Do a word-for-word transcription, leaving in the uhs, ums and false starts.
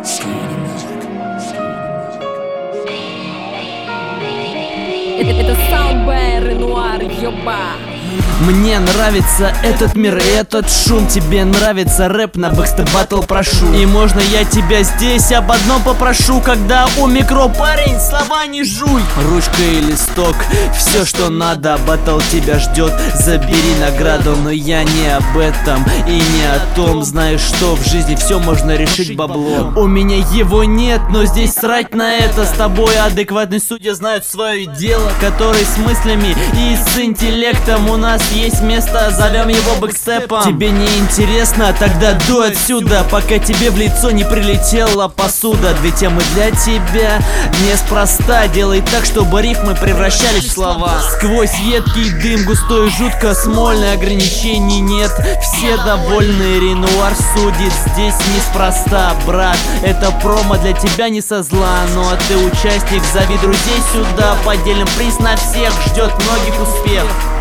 Это Soundbay Renoir, ёба. Мне нравится этот мир и этот шум. Тебе нравится рэп, на Бэкстеп Баттл прошу. И можно я тебя здесь об одном попрошу? Когда у микро, парень, слова не жуй. Ручка и листок, все что надо, баттл тебя ждет. Забери награду, но я не об этом и не о том. Знаешь что, в жизни все можно решить бабло. У меня его нет, но здесь срать на это. С тобой адекватные судьи знают свое дело, который с мыслями и с интеллектом. У нас есть место, зовем его Бэкстепом. Тебе не интересно? Тогда дуй отсюда, пока тебе в лицо не прилетела посуда. Две темы для тебя неспроста. Делай так, чтобы рифмы превращались в слова. Сквозь едкий дым, густой, жутко смольный, ограничений нет, все довольны. Ренуар судит здесь неспроста, брат. Это промо для тебя не со зла. Ну а ты участник, зови друзей сюда. Поделим приз на всех, ждет многих успех.